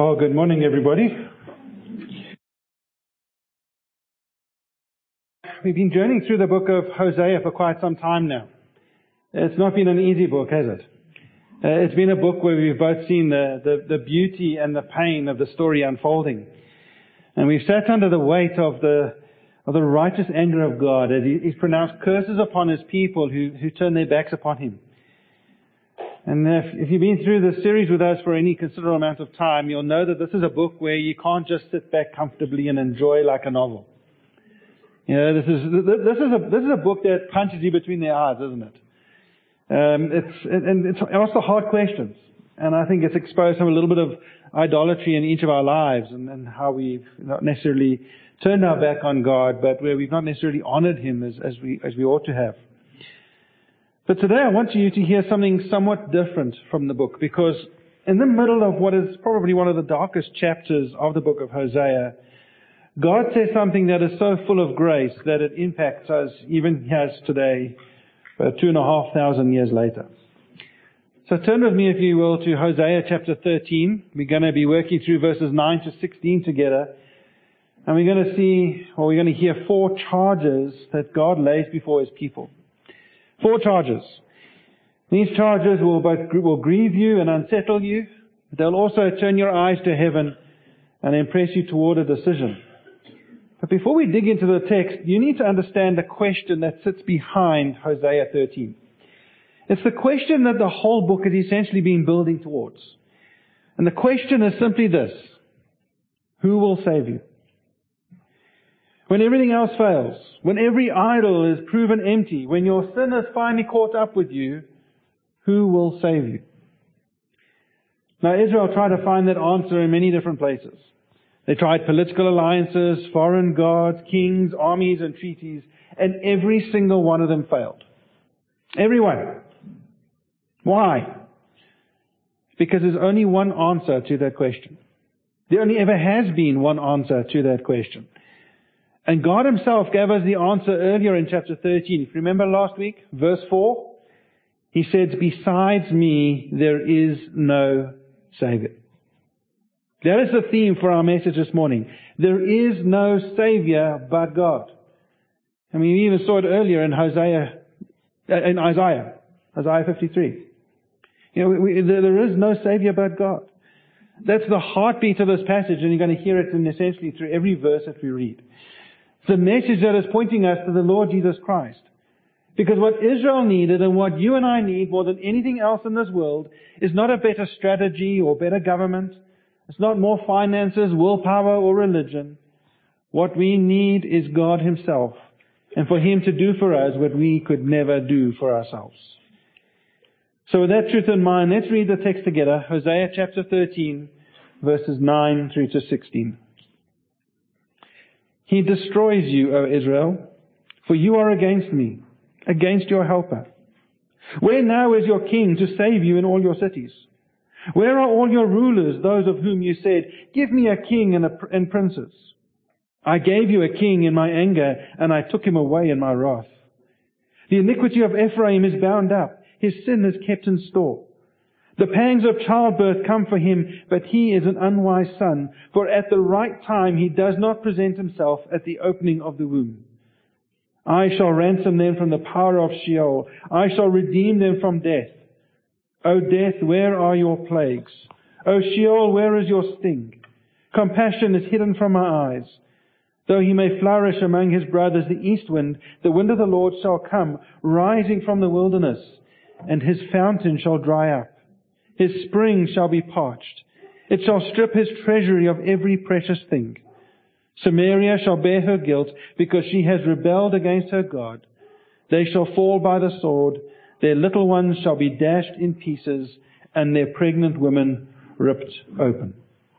Oh, good morning, everybody. We've been journeying through the book of Hosea for quite some time now. It's not been an easy book, has it? It's been a book where we've both seen the beauty and the pain of the story unfolding. And we've sat under the weight of the righteous anger of God as He's pronounced curses upon His people who turn their backs upon Him. And if you've been through this series with us for any considerable amount of time, you'll know that this is a book where you can't just sit back comfortably and enjoy like a novel. You know, this is a book that punches you between the eyes, isn't it? It's asks the hard questions, and I think it's exposed some a little bit of idolatry in each of our lives, and how we've not necessarily turned our back on God, but where we've not necessarily honored Him as we ought to have. But today I want you to hear something somewhat different from the book, because in the middle of what is probably one of the darkest chapters of the book of Hosea, God says something that is so full of grace that it impacts us even as today, 2,500 years later. So turn with me, if you will, to Hosea chapter 13. We're going to be working through verses 9 to 16 together. And we're going to hear 4 charges that God lays before His people. 4 charges. These charges will grieve you and unsettle you. They'll also turn your eyes to heaven and impress you toward a decision. But before we dig into the text, you need to understand the question that sits behind Hosea 13. It's the question that the whole book has essentially been building towards. And the question is simply this: who will save you? When everything else fails, when every idol is proven empty, when your sin has finally caught up with you, who will save you? Now, Israel tried to find that answer in many different places. They tried political alliances, foreign gods, kings, armies, and treaties, and every single one of them failed. Every one. Why? Because there's only one answer to that question. There only ever has been one answer to that question. And God Himself gave us the answer earlier in chapter 13. If you remember last week, verse 4, He said, "Besides me, there is no Savior." That is the theme for our message this morning. There is no Savior but God. I mean, we even saw it earlier in Isaiah 53. You know, there is no Savior but God. That's the heartbeat of this passage, and you're going to hear it essentially through every verse that we read. It's a message that is pointing us to the Lord Jesus Christ. Because what Israel needed and what you and I need more than anything else in this world is not a better strategy or better government. It's not more finances, willpower, or religion. What we need is God Himself, and for Him to do for us what we could never do for ourselves. So with that truth in mind, let's read the text together. Hosea chapter 13, verses 9 through to 16. He destroys you, O Israel, for you are against me, against your helper. Where now is your king to save you in all your cities? Where are all your rulers, those of whom you said, "Give me a king and princes"? I gave you a king in my anger, and I took him away in my wrath. The iniquity of Ephraim is bound up, his sin is kept in store. The pangs of childbirth come for him, but he is an unwise son, for at the right time he does not present himself at the opening of the womb. I shall ransom them from the power of Sheol. I shall redeem them from death. O death, where are your plagues? O Sheol, where is your sting? Compassion is hidden from my eyes. Though he may flourish among his brothers, the east wind, the wind of the Lord shall come, rising from the wilderness, and his fountain shall dry up. His spring shall be parched. It shall strip his treasury of every precious thing. Samaria shall bear her guilt, because she has rebelled against her God. They shall fall by the sword. Their little ones shall be dashed in pieces, and their pregnant women ripped open.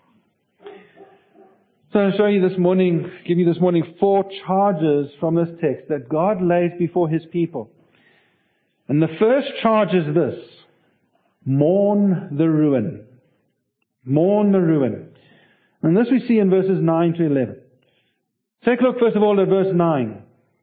So I'll show you this morning, give you this morning 4 charges from this text that God lays before His people. And the first charge is this: mourn the ruin. Mourn the ruin. And this we see in verses 9 to 11. Take a look first of all at verse 9.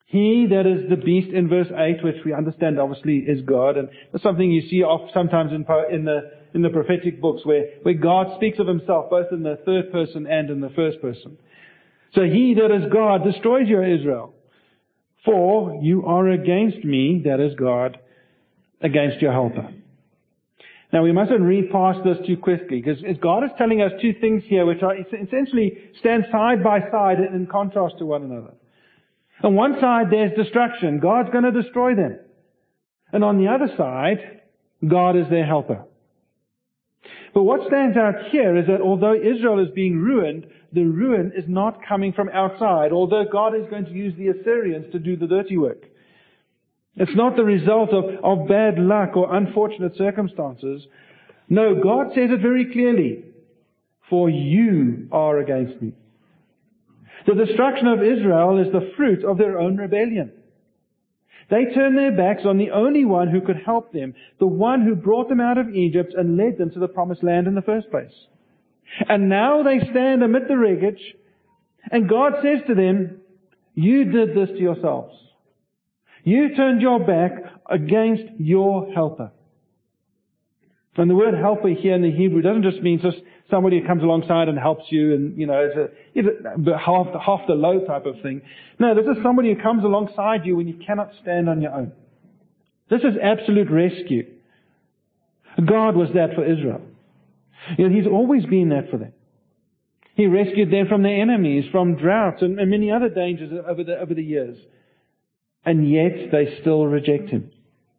He that is the beast in verse 8, which we understand obviously is God, and that's something you see sometimes in the prophetic books where God speaks of himself both in the third person and in the first person. So he that is God destroys you, Israel. For you are against me, that is God, against your helper. Now we mustn't read past this too quickly, because God is telling us two things here which are essentially stand side by side in contrast to one another. On one side there's destruction. God's going to destroy them. And on the other side, God is their helper. But what stands out here is that although Israel is being ruined, the ruin is not coming from outside, although God is going to use the Assyrians to do the dirty work. It's not the result of bad luck or unfortunate circumstances. No, God says it very clearly. For you are against me. The destruction of Israel is the fruit of their own rebellion. They turned their backs on the only one who could help them, the one who brought them out of Egypt and led them to the promised land in the first place. And now they stand amid the wreckage, and God says to them, you did this to yourselves. You turned your back against your helper. And the word helper here in the Hebrew doesn't just mean just somebody who comes alongside and helps you and, it's half the load type of thing. No, this is somebody who comes alongside you when you cannot stand on your own. This is absolute rescue. God was that for Israel. He's always been that for them. He rescued them from their enemies, from droughts and many other dangers over the years. And yet they still reject Him.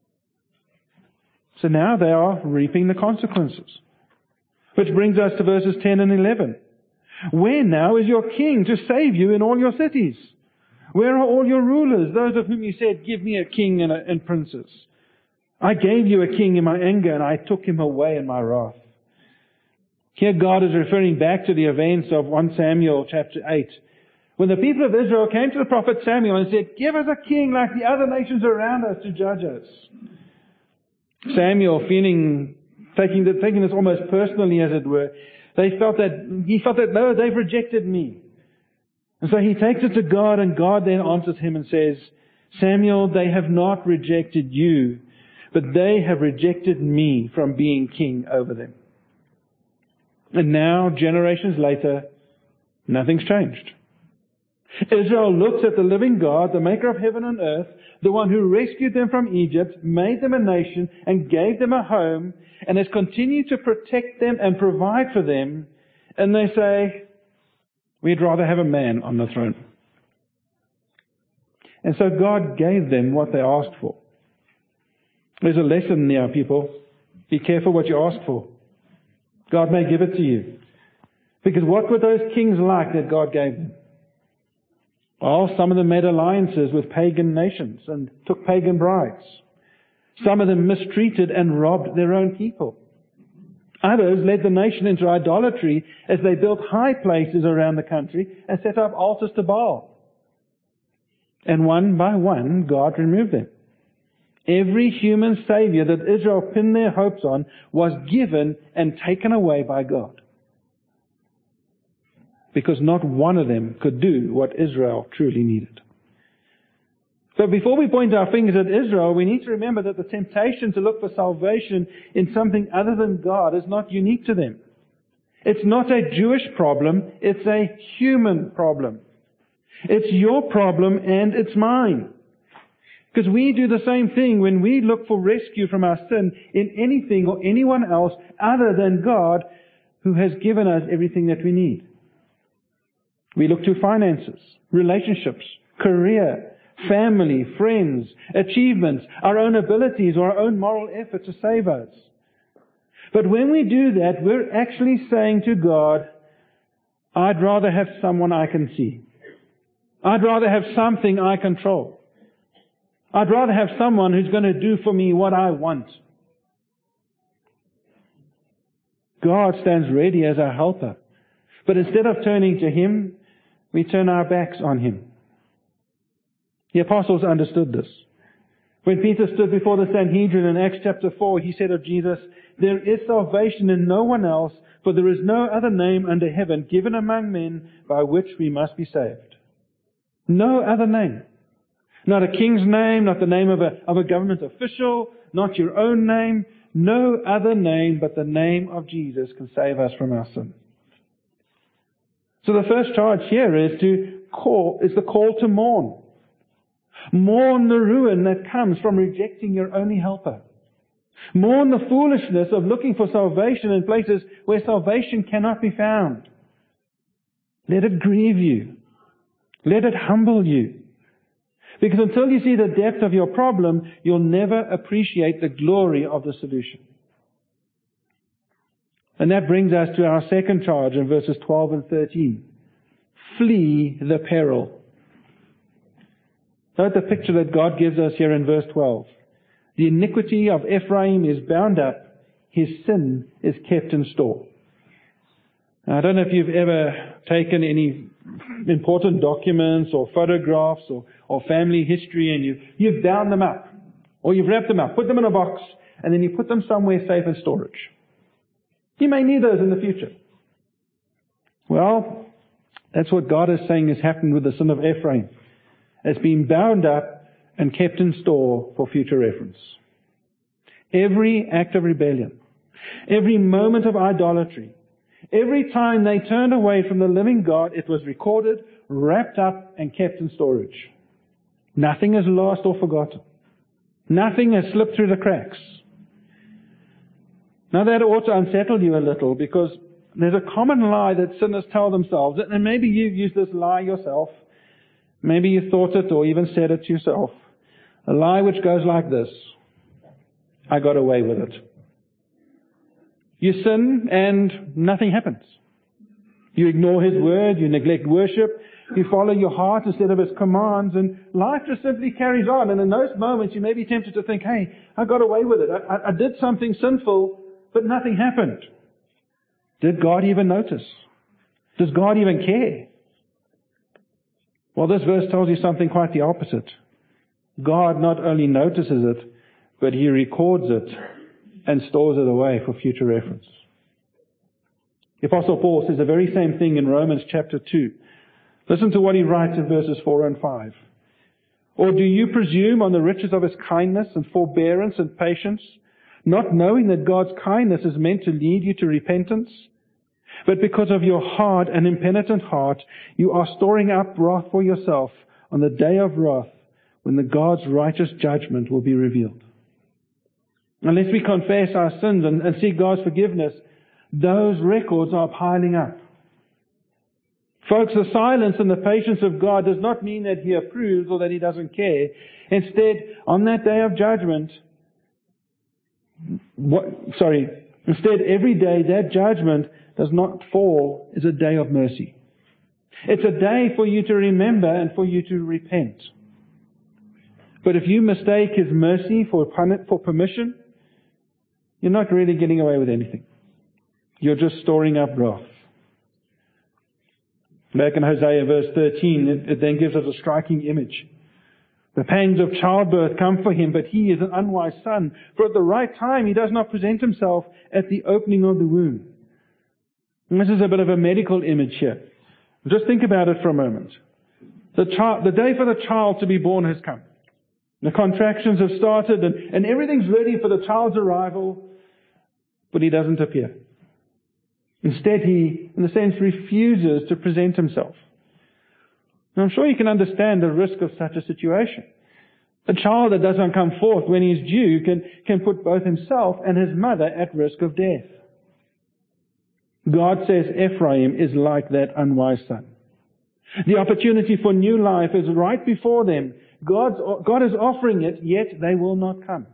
So now they are reaping the consequences. Which brings us to verses 10 and 11. Where now is your king to save you in all your cities? Where are all your rulers, those of whom you said, give me a king and princes? I gave you a king in my anger, and I took him away in my wrath. Here God is referring back to the events of 1 Samuel chapter 8. When the people of Israel came to the prophet Samuel and said, give us a king like the other nations around us to judge us. Samuel, taking this almost personally, as it were, he felt that, no, they've rejected me. And so he takes it to God, and God then answers him and says, Samuel, they have not rejected you, but they have rejected me from being king over them. And now, generations later, nothing's changed. Israel looks at the living God, the maker of heaven and earth, the one who rescued them from Egypt, made them a nation, and gave them a home, and has continued to protect them and provide for them. And they say, we'd rather have a man on the throne. And so God gave them what they asked for. There's a lesson there, people. Be careful what you ask for. God may give it to you. Because what were those kings like that God gave them? Well, some of them made alliances with pagan nations and took pagan brides. Some of them mistreated and robbed their own people. Others led the nation into idolatry as they built high places around the country and set up altars to Baal. And one by one, God removed them. Every human savior that Israel pinned their hopes on was given and taken away by God. Because not one of them could do what Israel truly needed. So before we point our fingers at Israel, we need to remember that the temptation to look for salvation in something other than God is not unique to them. It's not a Jewish problem, it's a human problem. It's your problem and it's mine. Because we do the same thing when we look for rescue from our sin in anything or anyone else other than God, who has given us everything that we need. We look to finances, relationships, career, family, friends, achievements, our own abilities or our own moral effort to save us. But when we do that, we're actually saying to God, I'd rather have someone I can see. I'd rather have something I control. I'd rather have someone who's going to do for me what I want. God stands ready as our helper. But instead of turning to Him, we turn our backs on Him. The apostles understood this. When Peter stood before the Sanhedrin in Acts chapter 4, he said of Jesus, there is salvation in no one else, for there is no other name under heaven given among men by which we must be saved. No other name. Not a king's name, not the name of a government official, not your own name. No other name but the name of Jesus can save us from our sin. So the first charge here is the call to mourn. Mourn the ruin that comes from rejecting your only helper. Mourn the foolishness of looking for salvation in places where salvation cannot be found. Let it grieve you. Let it humble you. Because until you see the depth of your problem, you'll never appreciate the glory of the solution. And that brings us to our second charge in verses 12 and 13. Flee the peril. Note the picture that God gives us here in verse 12. The iniquity of Ephraim is bound up. His sin is kept in store. Now, I don't know if you've ever taken any important documents or photographs or family history and you've bound them up or you've wrapped them up, put them in a box, and then you put them somewhere safe in storage. You may need those in the future. Well, that's what God is saying has happened with the sin of Ephraim. It's been bound up and kept in store for future reference. Every act of rebellion, every moment of idolatry, every time they turned away from the living God, it was recorded, wrapped up, and kept in storage. Nothing is lost or forgotten. Nothing has slipped through the cracks. Now that ought to unsettle you a little, because there's a common lie that sinners tell themselves, and maybe you've used this lie yourself. Maybe you thought it or even said it yourself. A lie which goes like this: I got away with it. You sin and nothing happens. You ignore His word, you neglect worship, you follow your heart instead of His commands, and life just simply carries on. And in those moments you may be tempted to think, hey, I got away with it. I did something sinful, but nothing happened. Did God even notice? Does God even care? Well, this verse tells you something quite the opposite. God not only notices it, but He records it and stores it away for future reference. The Apostle Paul says the very same thing in Romans chapter 2. Listen to what he writes in verses 4 and 5. Or do you presume on the riches of His kindness and forbearance and patience, not knowing that God's kindness is meant to lead you to repentance? But because of your hard and impenitent heart, you are storing up wrath for yourself on the day of wrath, when the God's righteous judgment will be revealed. Unless we confess our sins and seek God's forgiveness, those records are piling up. Folks, the silence and the patience of God does not mean that He approves or that He doesn't care. Instead, on that day of judgment, instead every day that judgment does not fall is a day of mercy. It's a day for you to remember and for you to repent. But if you mistake His mercy for permission, you're not really getting away with anything. You're just storing up wrath. Back in Hosea verse 13, it then gives us a striking image. The pangs of childbirth come for him, but he is an unwise son. For at the right time he does not present himself at the opening of the womb. And this is a bit of a medical image here. Just think about it for a moment. The day for the child to be born has come. The contractions have started and everything's ready for the child's arrival, but he doesn't appear. Instead, he, in a sense, refuses to present himself. And I'm sure you can understand the risk of such a situation. A child that doesn't come forth when he's due can put both himself and his mother at risk of death. God says Ephraim is like that unwise son. The opportunity for new life is right before them. God is offering it, yet they will not come.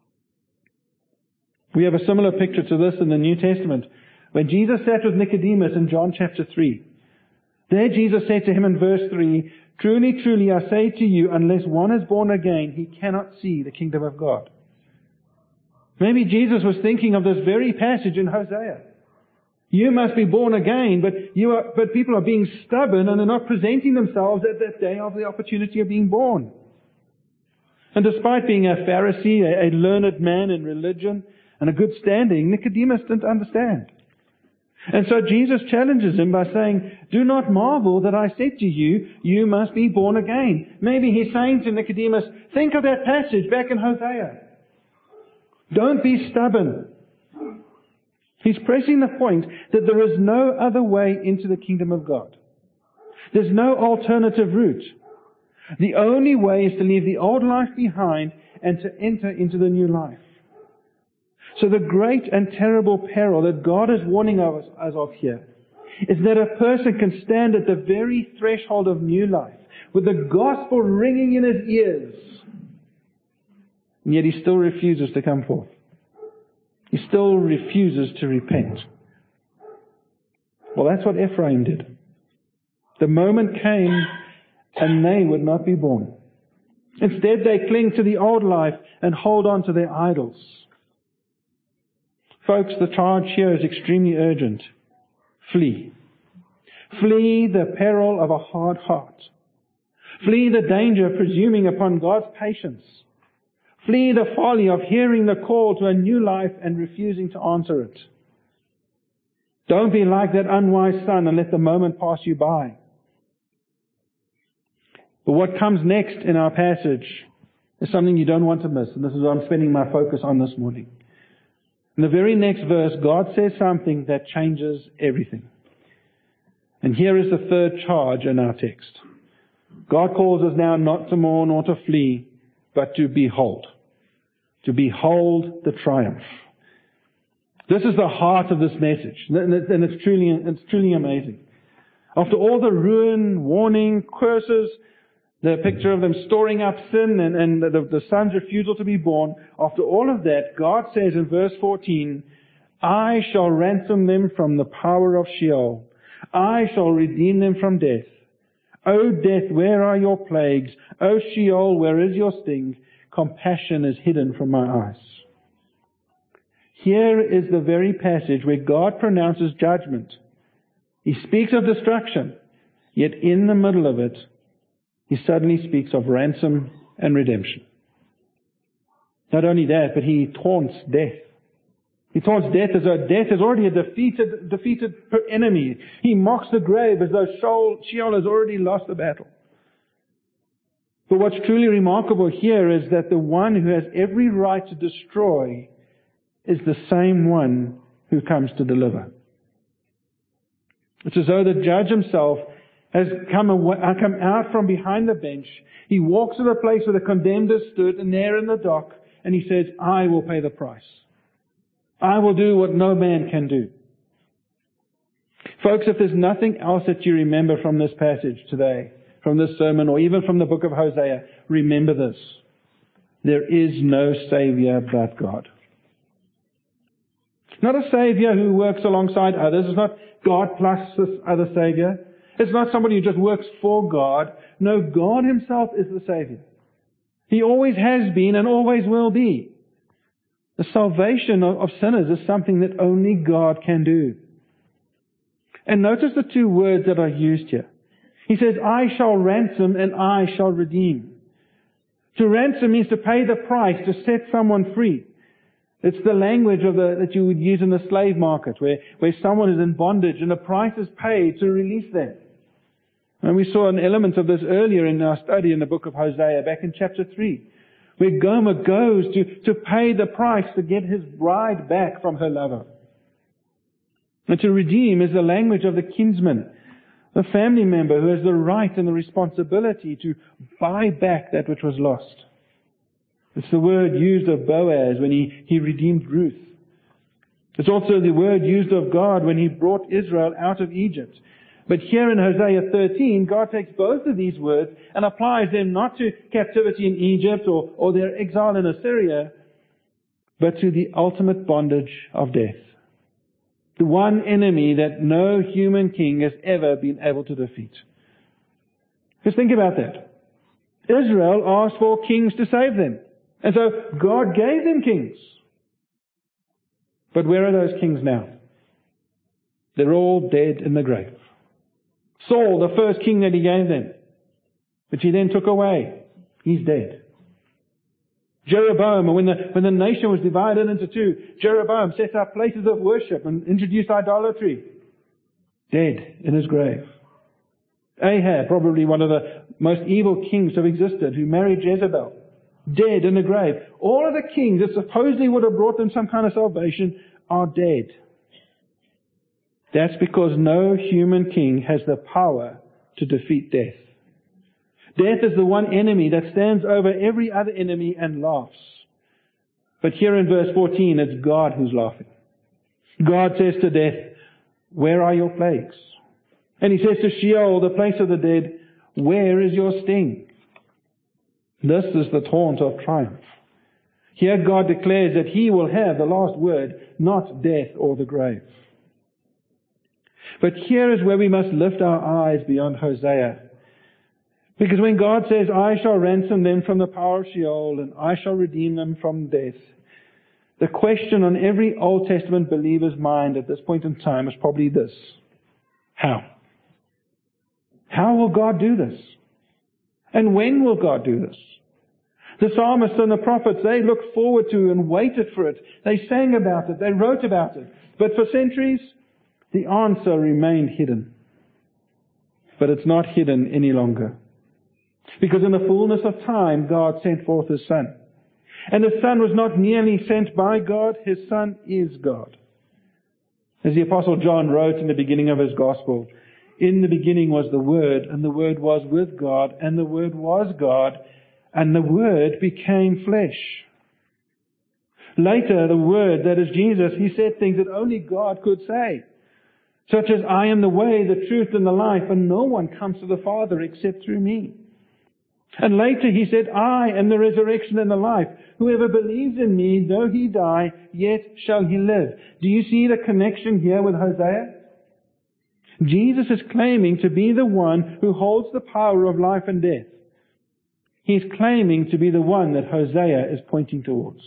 We have a similar picture to this in the New Testament. When Jesus sat with Nicodemus in John chapter 3, there Jesus said to him in verse 3, "Truly, truly, I say to you, unless one is born again, he cannot see the kingdom of God." Maybe Jesus was thinking of this very passage in Hosea. You must be born again, but people are being stubborn and they're not presenting themselves at that day of the opportunity of being born. And despite being a Pharisee, a learned man in religion, and a good standing, Nicodemus didn't understand. And so Jesus challenges him by saying, do not marvel that I said to you, you must be born again. Maybe he's saying to Nicodemus, think of that passage back in Hosea. Don't be stubborn. He's pressing the point that there is no other way into the kingdom of God. There's no alternative route. The only way is to leave the old life behind and to enter into the new life. So the great and terrible peril that God is warning us of here is that a person can stand at the very threshold of new life with the gospel ringing in his ears, and yet he still refuses to come forth. He still refuses to repent. Well, that's what Ephraim did. The moment came and they would not be born. Instead, they cling to the old life and hold on to their idols. Folks, the charge here is extremely urgent. Flee. Flee the peril of a hard heart. Flee the danger of presuming upon God's patience. Flee the folly of hearing the call to a new life and refusing to answer it. Don't be like that unwise son and let the moment pass you by. But what comes next in our passage is something you don't want to miss, and this is what I'm spending my focus on this morning. In the very next verse, God says something that changes everything. And here is the third charge in our text. God calls us now not to mourn or to flee, but to behold. To behold the triumph. This is the heart of this message, and it's truly amazing. After all the ruin, warning, curses, the picture of them storing up sin and the son's refusal to be born, after all of that, God says in verse 14, I shall ransom them from the power of Sheol. I shall redeem them from death. O death, where are your plagues? O Sheol, where is your sting? Compassion is hidden from my eyes. Here is the very passage where God pronounces judgment. He speaks of destruction, yet in the middle of it, He suddenly speaks of ransom and redemption. Not only that, but He taunts death. He taunts death as though death is already a defeated enemy. He mocks the grave as though Sheol has already lost the battle. But what's truly remarkable here is that the one who has every right to destroy is the same one who comes to deliver. It's as though the judge himself has come out from behind the bench. He walks to the place where the condemned is stood, and there in the dock, and he says, I will pay the price. I will do what no man can do. Folks, if there's nothing else that you remember from this passage today, from this sermon, or even from the book of Hosea, remember this. There is no Savior but God. It's not a Savior who works alongside others. It's not God plus this other Savior. It's not somebody who just works for God. No, God Himself is the Savior. He always has been and always will be. The salvation of sinners is something that only God can do. And notice the two words that are used here. He says, I shall ransom and I shall redeem. To ransom means to pay the price, to set someone free. It's the language that you would use in the slave market, where someone is in bondage and a price is paid to release them. And we saw an element of this earlier in our study in the book of Hosea, back in chapter 3, where Gomer goes to pay the price to get his bride back from her lover. And to redeem is the language of the kinsman, the family member who has the right and the responsibility to buy back that which was lost. It's the word used of Boaz when he redeemed Ruth. It's also the word used of God when He brought Israel out of Egypt. But here in Hosea 13, God takes both of these words and applies them not to captivity in Egypt or their exile in Assyria, but to the ultimate bondage of death. The one enemy that no human king has ever been able to defeat. Just think about that. Israel asked for kings to save them. And so God gave them kings. But where are those kings now? They're all dead in the grave. Saul, the first king that He gave them, which He then took away, he's dead. Jeroboam, when the nation was divided into two, Jeroboam set up places of worship and introduced idolatry. dead in his grave. Ahab, probably one of the most evil kings to have existed, who married Jezebel, dead in the grave. All of the kings that supposedly would have brought them some kind of salvation are dead. That's because no human king has the power to defeat death. Death is the one enemy that stands over every other enemy and laughs. But here in verse 14, it's God who's laughing. God says to death, "Where are your plagues?" And He says to Sheol, the place of the dead, "Where is your sting?" This is the taunt of triumph. Here God declares that He will have the last word, not death or the grave. But here is where we must lift our eyes beyond Hosea. Because when God says, "I shall ransom them from the power of Sheol, and I shall redeem them from death," the question on every Old Testament believer's mind at this point in time is probably this: how? How will God do this? And when will God do this? The psalmists and the prophets, they looked forward to and waited for it. They sang about it. They wrote about it. But for centuries, the answer remained hidden. But it's not hidden any longer. Because in the fullness of time, God sent forth His Son. And His Son was not merely sent by God, His Son is God. As the Apostle John wrote in the beginning of his Gospel, "In the beginning was the Word, and the Word was with God, and the Word was God, and the Word became flesh." Later, the Word, that is Jesus, He said things that only God could say, such as, "I am the way, the truth, and the life, and no one comes to the Father except through me." And later He said, "I am the resurrection and the life. Whoever believes in me, though he die, yet shall he live." Do you see the connection here with Hosea? Jesus is claiming to be the one who holds the power of life and death. He's claiming to be the one that Hosea is pointing towards.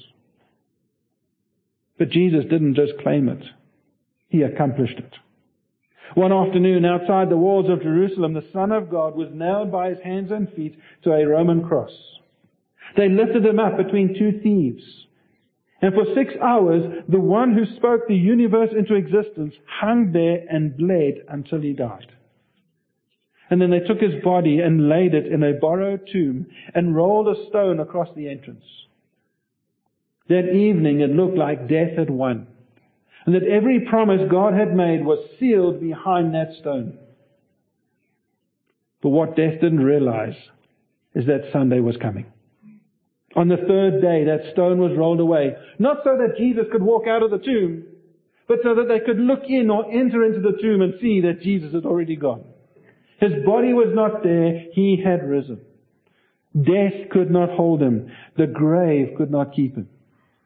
But Jesus didn't just claim it. He accomplished it. One afternoon, outside the walls of Jerusalem, the Son of God was nailed by His hands and feet to a Roman cross. They lifted Him up between two thieves. And for 6 hours, the one who spoke the universe into existence hung there and bled until He died. And then they took His body and laid it in a borrowed tomb and rolled a stone across the entrance. That evening, it looked like death had won, and that every promise God had made was sealed behind that stone. But what death didn't realize is that Sunday was coming. On the third day, that stone was rolled away, not so that Jesus could walk out of the tomb, but so that they could look in or enter into the tomb and see that Jesus had already gone. His body was not there, He had risen. Death could not hold Him. The grave could not keep Him.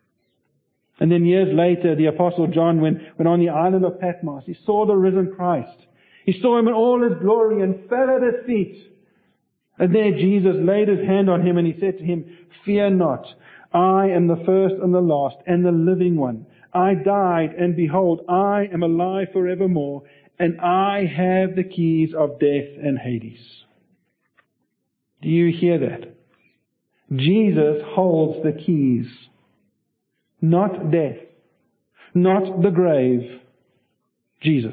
And then years later, the Apostle John, when on the island of Patmos, he saw the risen Christ. He saw Him in all His glory and fell at His feet. And there Jesus laid His hand on him and He said to him, "Fear not, I am the first and the last and the living one. I died, and behold, I am alive forevermore, and I have the keys of death and Hades." Do you hear that? Jesus holds the keys. Not death, not the grave, Jesus.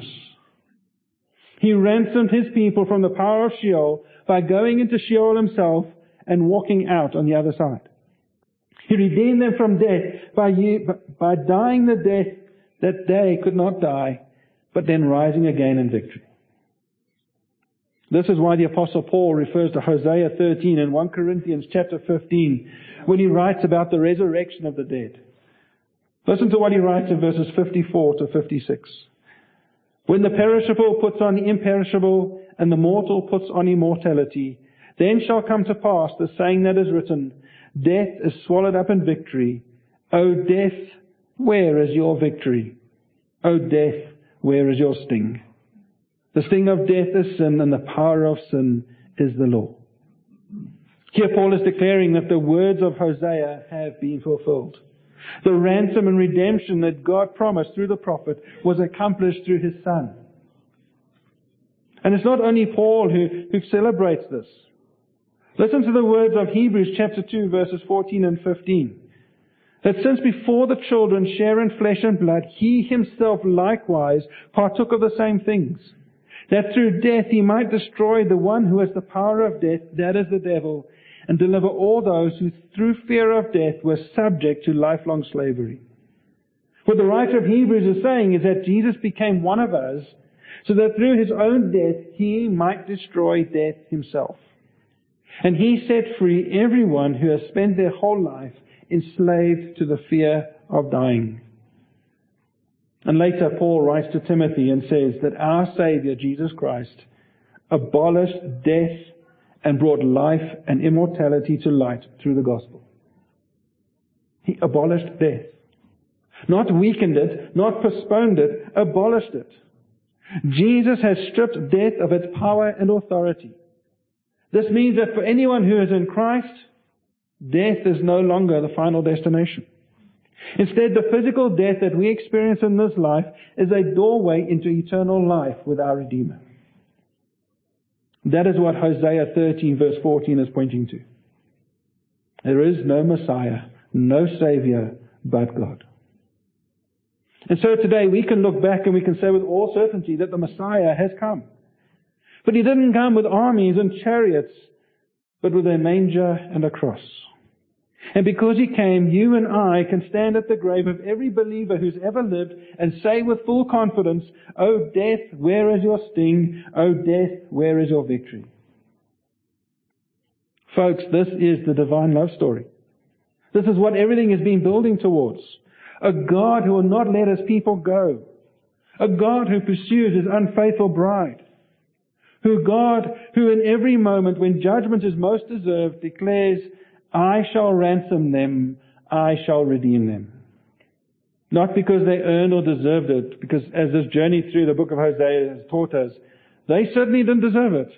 He ransomed His people from the power of Sheol by going into Sheol Himself and walking out on the other side. He redeemed them from death by dying the death that they could not die, but then rising again in victory. This is why the Apostle Paul refers to Hosea 13 and 1 Corinthians chapter 15 when he writes about the resurrection of the dead. Listen to what he writes in verses 54 to 56. "When the perishable puts on the imperishable, and the mortal puts on immortality, then shall come to pass the saying that is written, Death is swallowed up in victory. O death, where is your victory? O death, where is your sting? The sting of death is sin, and the power of sin is the law." Here Paul is declaring that the words of Hosea have been fulfilled. The ransom and redemption that God promised through the prophet was accomplished through His Son. And it's not only Paul who celebrates this. Listen to the words of Hebrews chapter 2 verses 14 and 15. That since before the children share in flesh and blood, He Himself likewise partook of the same things, that through death He might destroy the one who has the power of death, that is the devil, and deliver all those who through fear of death were subject to lifelong slavery. What the writer of Hebrews is saying is that Jesus became one of us so that through His own death He might destroy death Himself. And He set free everyone who has spent their whole life enslaved to the fear of dying. And later Paul writes to Timothy and says that our Savior, Jesus Christ, abolished death and brought life and immortality to light through the gospel. He abolished death. Not weakened it, not postponed it, abolished it. Jesus has stripped death of its power and authority. This means that for anyone who is in Christ, death is no longer the final destination. Instead, the physical death that we experience in this life is a doorway into eternal life with our Redeemer. That is what Hosea 13 verse 14 is pointing to. There is no Messiah, no Savior but God. And so today we can look back and we can say with all certainty that the Messiah has come. But He didn't come with armies and chariots, but with a manger and a cross. And because He came, you and I can stand at the grave of every believer who's ever lived and say with full confidence, "O death, where is your sting? O death, where is your victory?" Folks, this is the divine love story. This is what everything has been building towards. A God who will not let His people go. A God who pursues His unfaithful bride. God who in every moment when judgment is most deserved declares, "I shall ransom them, I shall redeem them." Not because they earned or deserved it, because as this journey through the book of Hosea has taught us, they certainly didn't deserve it.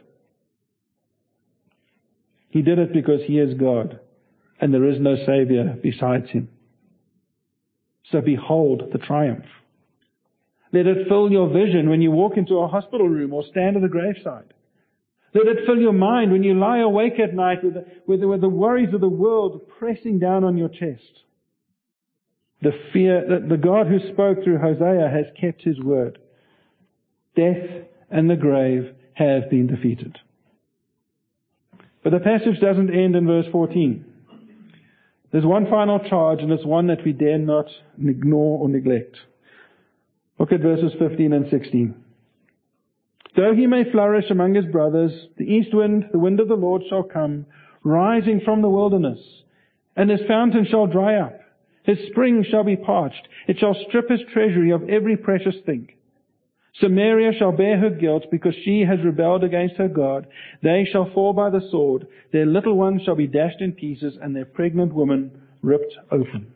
He did it because He is God, and there is no Savior besides Him. So behold the triumph. Let it fill your vision when you walk into a hospital room or stand at a graveside. Let it fill your mind when you lie awake at night with the worries of the world pressing down on your chest. The fear that the God who spoke through Hosea has kept His word. Death and the grave have been defeated. But the passage doesn't end in verse 14. There's one final charge, and it's one that we dare not ignore or neglect. Look at verses 15 and 16. Though he may flourish among his brothers, the east wind, the wind of the Lord shall come, rising from the wilderness, and his fountain shall dry up. His spring shall be parched. It shall strip his treasury of every precious thing. Samaria shall bear her guilt because she has rebelled against her God. They shall fall by the sword. Their little ones shall be dashed in pieces, and their pregnant women ripped open.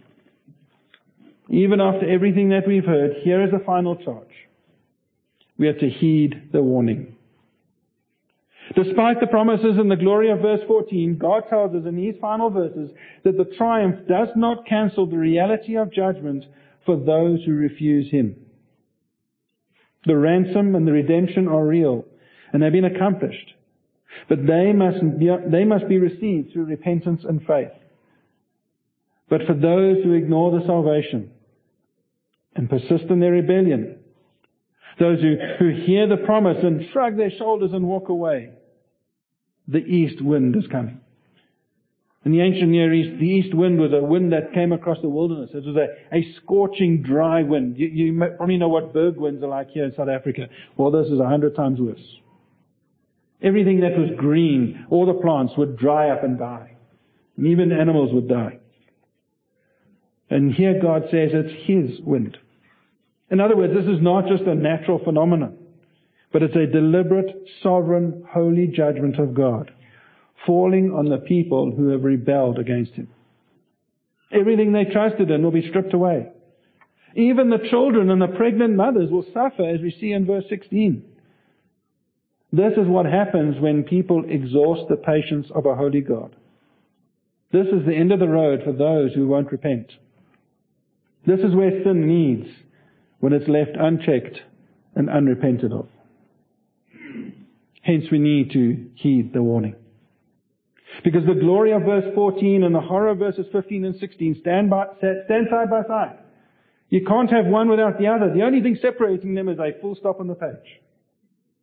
Even after everything that we've heard, here is the final charge. We have to heed the warning. Despite the promises and the glory of verse 14, God tells us in these final verses that the triumph does not cancel the reality of judgment for those who refuse Him. The ransom and the redemption are real, and they've been accomplished. But they must be received through repentance and faith. But for those who ignore the salvation and persist in their rebellion, those who hear the promise and shrug their shoulders and walk away, the east wind is coming. In the ancient Near East, the east wind was a wind that came across the wilderness. It was a scorching, dry wind. You probably know what berg winds are like here in South Africa. Well, this is 100 times worse. Everything that was green, all the plants would dry up and die. And even animals would die. And here God says it's His wind. In other words, this is not just a natural phenomenon, but it's a deliberate, sovereign, holy judgment of God, falling on the people who have rebelled against Him. Everything they trusted in will be stripped away. Even the children and the pregnant mothers will suffer, as we see in verse 16. This is what happens when people exhaust the patience of a holy God. This is the end of the road for those who won't repent. This is where sin leads when it's left unchecked and unrepented of. Hence we need to heed the warning. Because the glory of verse 14 and the horror of verses 15 and 16 stand side by side. You can't have one without the other. The only thing separating them is a full stop on the page.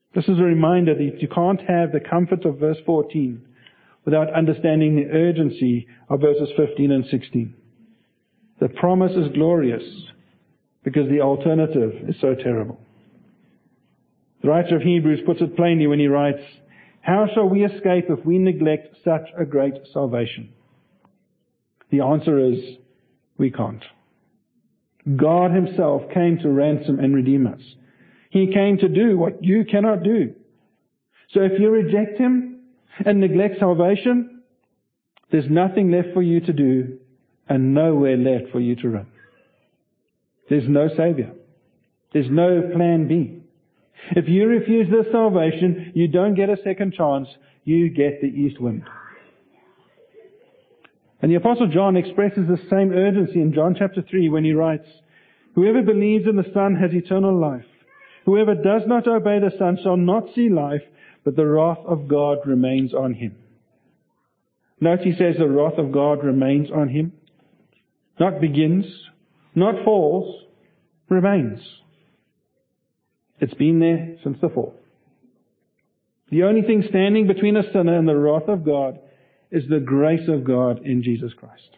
This is a reminder that you can't have the comfort of verse 14 without understanding the urgency of verses 15 and 16. The promise is glorious because the alternative is so terrible. The writer of Hebrews puts it plainly when he writes, "How shall we escape if we neglect such a great salvation?" The answer is, we can't. God Himself came to ransom and redeem us. He came to do what you cannot do. So if you reject Him and neglect salvation, there's nothing left for you to do and nowhere left for you to run. There's no Savior. There's no plan B. If you refuse this salvation, you don't get a second chance. You get the east wind. And the Apostle John expresses the same urgency in John chapter 3 when he writes, "Whoever believes in the Son has eternal life. Whoever does not obey the Son shall not see life, but the wrath of God remains on him." Note he says the wrath of God remains on him. Not begins, not falls, remains. It's been there since the fall. The only thing standing between a sinner and the wrath of God is the grace of God in Jesus Christ,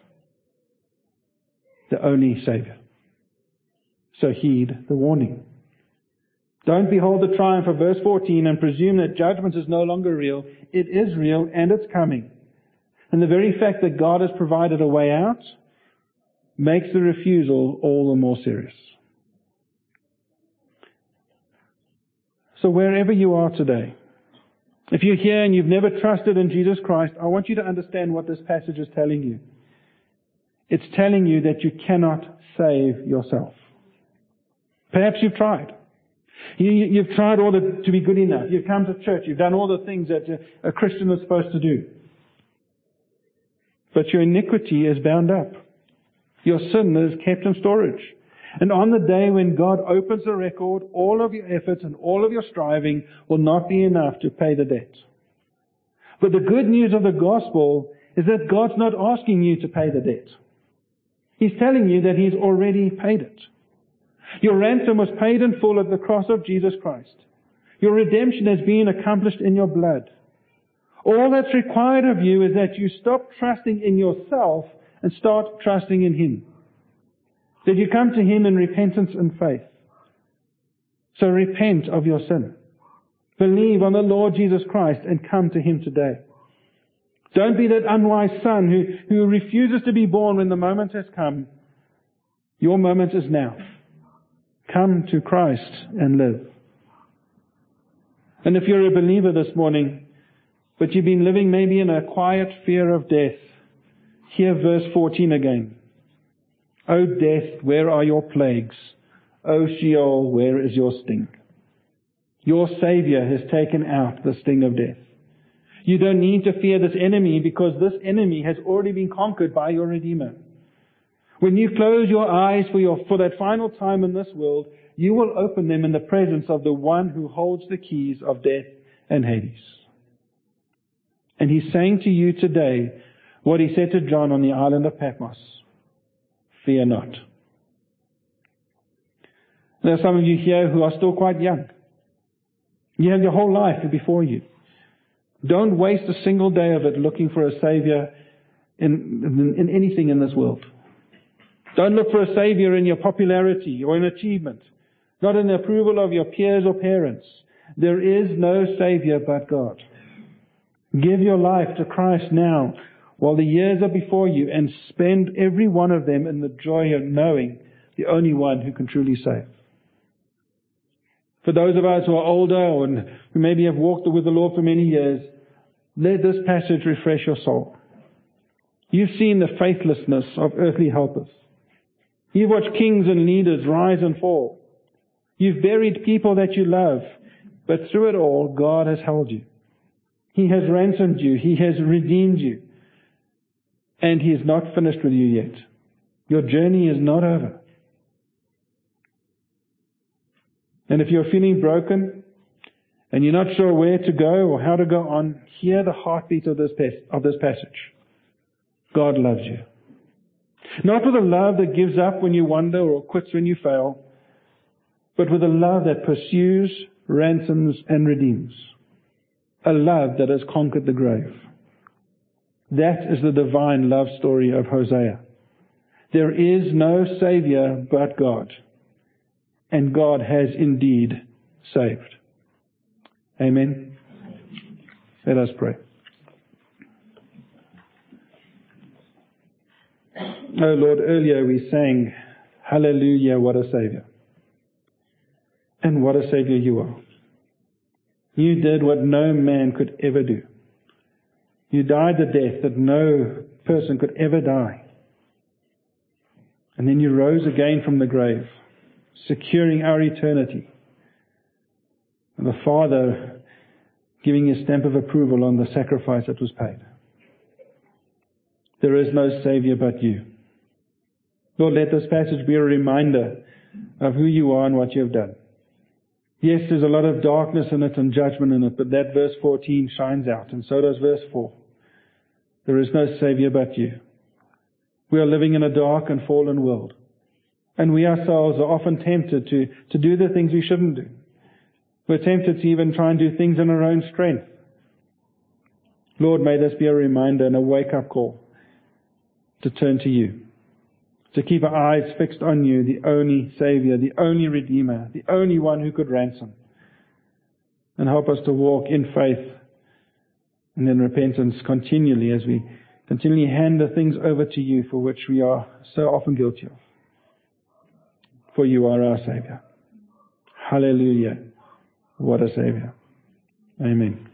the only Savior. So heed the warning. Don't behold the triumph of verse 14 and presume that judgment is no longer real. It is real and it's coming. And the very fact that God has provided a way out makes the refusal all the more serious. So wherever you are today, if you're here and you've never trusted in Jesus Christ, I want you to understand what this passage is telling you. It's telling you that you cannot save yourself. Perhaps you've tried. You've tried to be good enough. You've come to church. You've done all the things that a Christian is supposed to do. But your iniquity is bound up. Your sin is kept in storage. And on the day when God opens the record, all of your efforts and all of your striving will not be enough to pay the debt. But the good news of the gospel is that God's not asking you to pay the debt. He's telling you that He's already paid it. Your ransom was paid in full at the cross of Jesus Christ. Your redemption has been accomplished in your blood. All that's required of you is that you stop trusting in yourself and start trusting in Him. That you come to Him in repentance and faith. So repent of your sin. Believe on the Lord Jesus Christ and come to Him today. Don't be that unwise son who refuses to be born when the moment has come. Your moment is now. Come to Christ and live. And if you're a believer this morning, but you've been living maybe in a quiet fear of death, hear verse 14 again. O death, where are your plagues? O Sheol, where is your sting? Your Savior has taken out the sting of death. You don't need to fear this enemy because this enemy has already been conquered by your Redeemer. When you close your eyes for that final time in this world, you will open them in the presence of the one who holds the keys of death and Hades. And He's saying to you today what He said to John on the island of Patmos. Fear not. There are some of you here who are still quite young. You have your whole life before you. Don't waste a single day of it looking for a Savior in anything in this world. Don't look for a Savior in your popularity or in achievement, not in the approval of your peers or parents. There is no Savior but God. Give your life to Christ now while the years are before you, and spend every one of them in the joy of knowing the only one who can truly save. For those of us who are older and who maybe have walked with the Lord for many years, let this passage refresh your soul. You've seen the faithlessness of earthly helpers. You've watched kings and leaders rise and fall. You've buried people that you love, but through it all, God has held you. He has ransomed you. He has redeemed you. And He is not finished with you yet. Your journey is not over. And if you're feeling broken and you're not sure where to go or how to go on, hear the heartbeat of this passage. God loves you. Not with a love that gives up when you wander or quits when you fail, but with a love that pursues, ransoms, and redeems. A love that has conquered the grave. That is the divine love story of Hosea. There is no Savior but God. And God has indeed saved. Amen. Let us pray. Oh Lord, earlier we sang, Hallelujah, what a Savior. And what a Savior you are. You did what no man could ever do. You died the death that no person could ever die. And then you rose again from the grave, securing our eternity. And the Father giving his stamp of approval on the sacrifice that was paid. There is no Savior but you. Lord, let this passage be a reminder of who you are and what you have done. Yes, there's a lot of darkness in it and judgment in it, but that verse 14 shines out, and so does verse 4. There is no Savior but you. We are living in a dark and fallen world, and we ourselves are often tempted to do the things we shouldn't do. We're tempted to even try and do things in our own strength. Lord, may this be a reminder and a wake-up call to turn to you, to keep our eyes fixed on you, the only Savior, the only Redeemer, the only one who could ransom. And help us to walk in faith and in repentance continually as we continually hand the things over to you for which we are so often guilty of. For you are our Savior. Hallelujah. What a Savior. Amen.